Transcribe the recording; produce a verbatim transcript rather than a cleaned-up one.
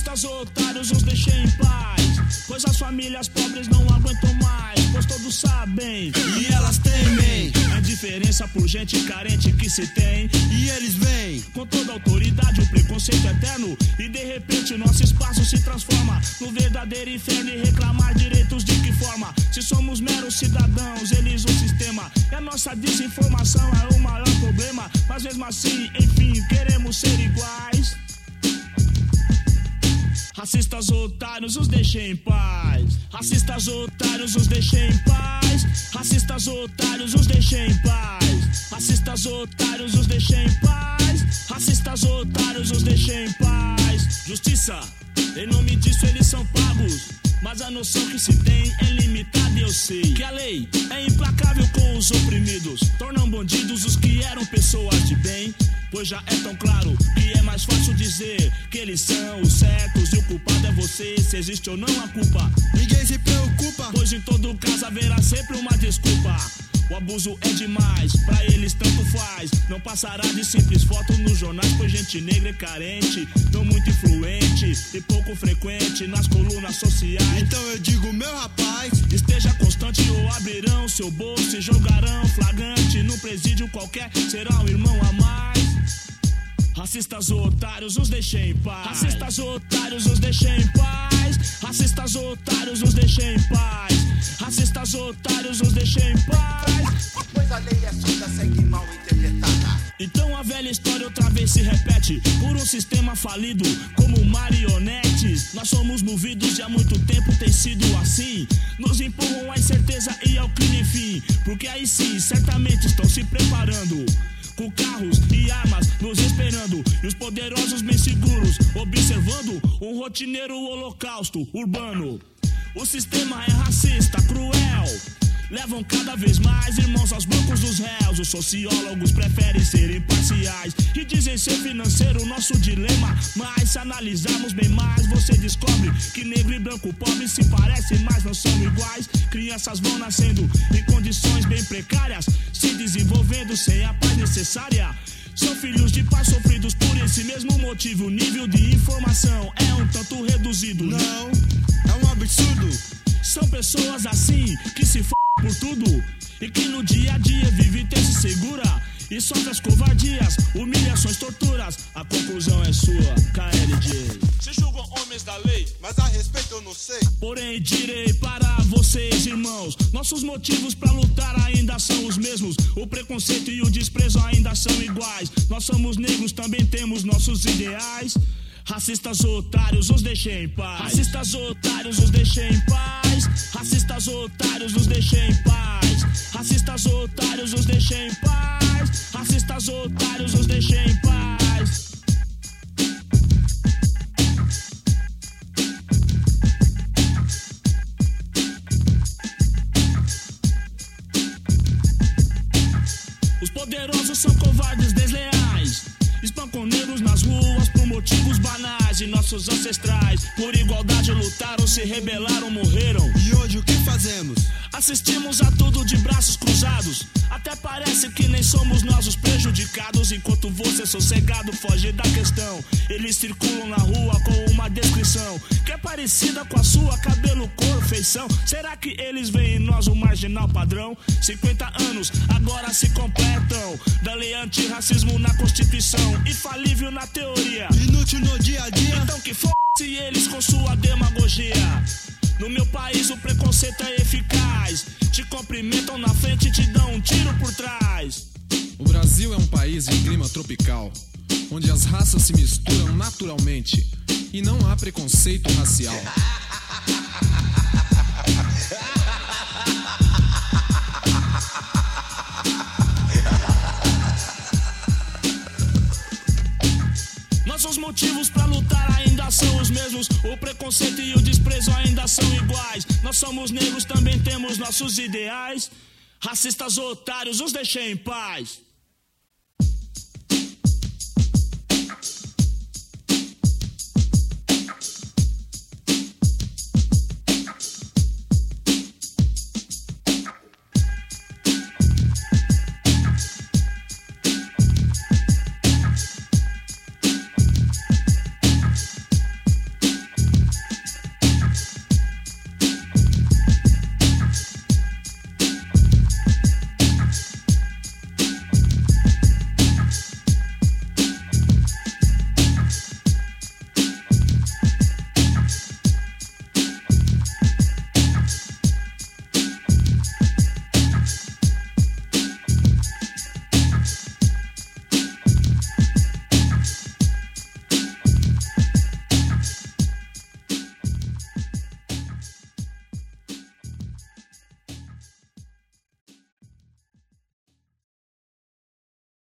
Racistas otários, os deixei em paz, pois as famílias pobres não aguentam mais, pois todos sabem e elas temem a diferença por gente carente que se tem. E eles vêm com toda a autoridade, o preconceito eterno, e de repente nosso espaço se transforma no verdadeiro inferno. E reclamar direitos de que forma? Se somos meros cidadãos, eles o sistema. E a nossa desinformação é o maior problema, mas mesmo assim, enfim, queremos ser iguais. Racistas otários, os deixei em paz. Racistas otários, os deixei em paz. Racistas otários, os deixei em paz. Racistas otários, os deixei em paz. Racistas otários, os deixei em paz. Justiça, em nome disso eles são pagos, mas a noção que se tem é limitada e eu sei que a lei é implacável com os oprimidos. Tornam bandidos os que eram pessoas de bem, pois já é tão claro que é mais fácil dizer que eles são os certos e o culpado é você, se existe ou não a culpa. Ninguém se preocupa, pois em todo caso haverá sempre uma desculpa. O abuso é demais, pra eles tanto faz. Não passará de simples foto nos jornais, pois gente negra é carente, não muito influente e pouco frequente nas colunas sociais. Então eu digo, meu rapaz, esteja constante ou abrirão seu bolso e jogarão flagrante num presídio qualquer, será um irmão a mais. Racistas otários, os deixei em paz. Racistas otários, os deixei em paz. Racistas otários, os deixei em paz. Racistas otários, os deixei em paz. Pois a lei é surda, segue mal interpretada. Então a velha história outra vez se repete, por um sistema falido como marionetes. Nós somos movidos e há muito tempo tem sido assim. Nos empurram à incerteza e ao crime enfim, porque aí sim certamente estão se preparando com carros e armas nos esperando, e os poderosos bem seguros observando um rotineiro holocausto urbano. O sistema é racista, cruel, levam cada vez mais irmãos aos bancos dos réus. Os sociólogos preferem ser imparciais e dizem ser financeiro o nosso dilema, mas se analisarmos bem mais, você descobre que negro e branco pobre se parecem, mas não são iguais. Crianças vão nascendo em condições bem precárias, se desenvolvendo sem a paz necessária. São filhos de pais sofridos por esse mesmo motivo. O nível de informação é um tanto reduzido. Não, é um absurdo. São pessoas assim que se f*** por tudo e que no dia a dia vive e se segura e sofre as covardias, humilhações, torturas. A conclusão é sua, K L J. Se julgam homens da lei, mas a respeito eu não sei. Porém direi para vocês, irmãos, nossos motivos pra lutar ainda são os mesmos. O preconceito e o desprezo ainda são iguais. Nós somos negros, também temos nossos ideais. Racistas otários, os deixei em paz. Racistas otários, os deixei em paz. Racistas otários, os deixei em paz. Racistas otários, os deixei em paz. Racistas otários, os deixei em paz. Os poderosos são covardes desleais, espancam negros nas ruas por motivos banais. E nossos ancestrais por igualdade lutaram, se rebelaram, morreram. E hoje o que fazemos? Assistimos a tudo de braços cruzados. Até parece que nem somos nós os prejudicados, enquanto você sossegado foge da questão. Eles circulam na rua com uma descrição que é parecida com a sua, cabelo, cor, feição. Será que eles veem em nós o marginal padrão? cinquenta anos agora se completam da lei antirracismo na Constituição, infalível na teoria, inútil no dia a dia. Então que f***se eles com sua demagogia. No meu país o preconceito é eficaz, te cumprimentam na frente e te dão um tiro por trás. O Brasil é um país em clima tropical, onde as raças se misturam naturalmente e não há preconceito racial. Nossos motivos pra lutar ainda são os mesmos. O preconceito e o desprezo ainda são iguais. Nós somos negros, também temos nossos ideais. Racistas otários, os deixei em paz.